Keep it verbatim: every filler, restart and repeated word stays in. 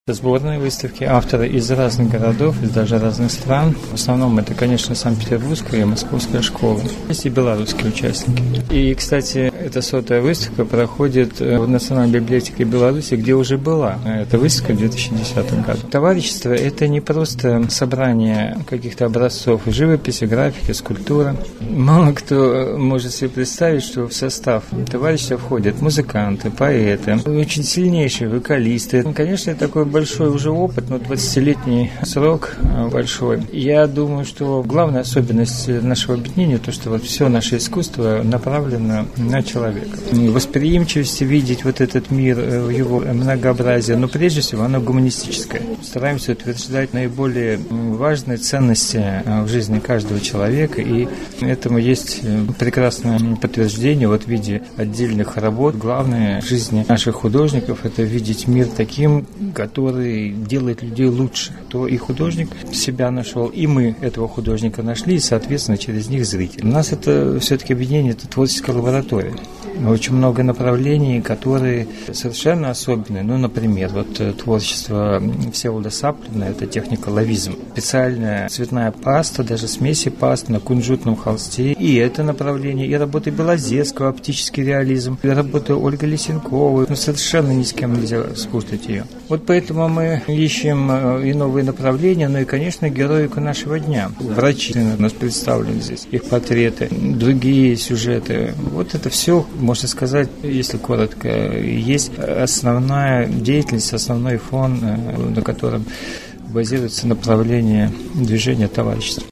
Сборные выставки, авторы из разных городов, из даже разных стран. В основном это, конечно, Санкт-Петербургская и Московская школы. Есть и белорусские участники. И, кстати, эта сотая выставка проходит в Национальной библиотеке Беларуси, где уже была эта выставка в две тысячи десятом году. Товарищество – это не просто собрание каких-то образцов живописи, графики, скульптуры. Мало кто может себе представить, что в состав товарищества входят музыканты, поэты, очень сильнейшие вокалисты. Конечно, такой большой уже опыт, но двадцатилетний срок большой. Я думаю, что главная особенность нашего объединения то, что вот все наше искусство направлено на человека. Восприимчивость, видеть вот этот мир, его многообразие, но прежде всего оно гуманистическое. Стараемся утверждать наиболее важные ценности в жизни каждого человека, и этому есть прекрасное подтверждение вот в виде отдельных работ. Главное в жизни наших художников – это видеть мир таким, который делает людей лучше. То и художник себя нашел, и мы этого художника нашли, и, соответственно, через них зритель. У нас это все-таки объединение, это творческая лаборатория. Очень много направлений, которые совершенно особенные. Ну, например, вот творчество Всеволода Саплина – это техника лавизм. Специальная цветная паста, даже смеси паст на кунжутном холсте. И это направление, и работа Белозерского, оптический реализм, и работа Ольги Лисенковой. Ну, совершенно ни с кем нельзя спутать ее. Вот поэтому мы ищем и новые направления, ну и, конечно, героику нашего дня. Врачи у нас представлены здесь, их портреты, другие сюжеты. Вот это все, можно сказать, если коротко, есть основная деятельность, основной фон, на котором базируется направление движения товарищества.